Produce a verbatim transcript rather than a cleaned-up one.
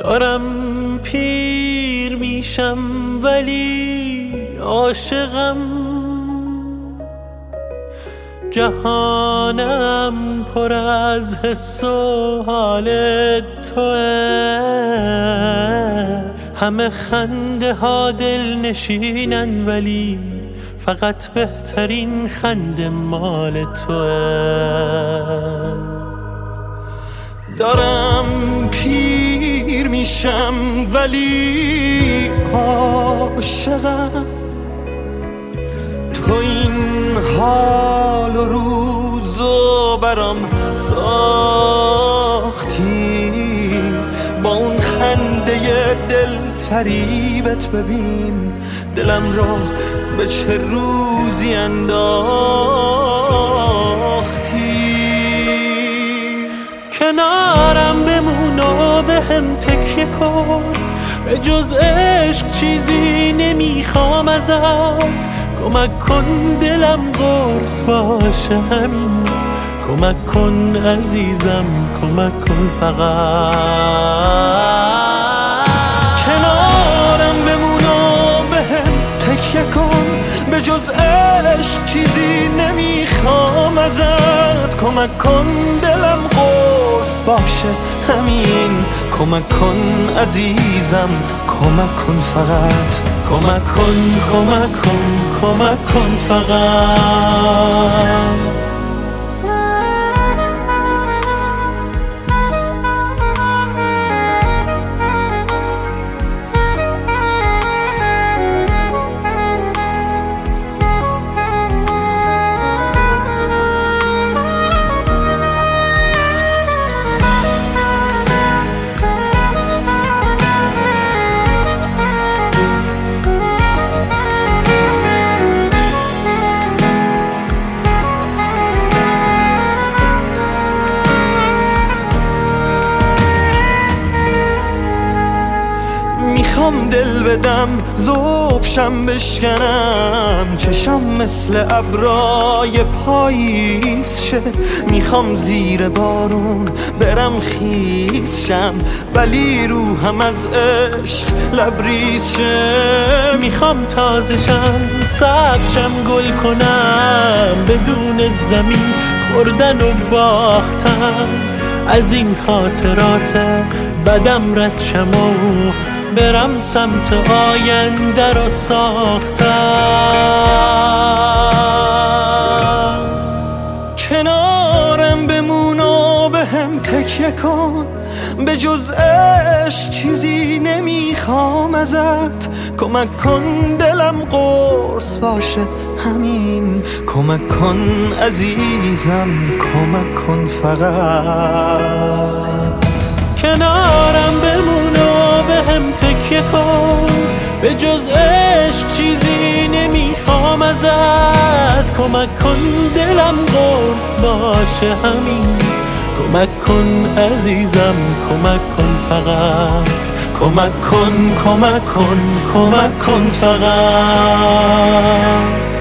دارم پیر میشم ولی عاشقم، جهانم پر از حس و حال توه. همه خنده ها دل نشینن ولی فقط بهترین خنده مال توه. دارم پیر میشم ولی عاشقم، تو این حال و روزو برام ساختی، با اون خنده دل فریبت ببین دلم را به چه روزی انداختی. کنارم بمون و به هم تکیه کن، به جز عشق چیزی نمیخوام ازت. کمک کن دلم قرص باشه همین، کمک کن عزیزم کمک کن فقط. کنارم بمون و به هم تکیه کن، به جز عشق چیزی نمیخوام ازت. کمک کن دلم قرص باشه همین، کمک کن عزیزم کمک کن فقط. کمک کن کمک کن کمک کن فقط. میخوام دل بدم ذوبشم بشکنم، چشم مثل ابرای پاییز شه. میخوام زیر بارون برم خیس شم، ولی روحم از عشق لبریز شه. میخوام تازشم سبزشم گل کنم، بدون زمین خوردن و باختم. از این خاطرات بدم رد شم و برم سمت آینده رو ساختم. کنارم بمون و به هم تکیه کن، به جز عشق چیزی نمیخوام ازت. کمک کن دلم قرص باشه همین، کمک کن عزیزم کمک کن فقط. کنارم بمون و به هم تکیه کن، به جز عشق چیزی نمیخوام ازت. کمک کن دلم قرص باشه همین، کمک کن عزیزم کمک کن فقط. کمک کن کمک کن کمک کن فقط.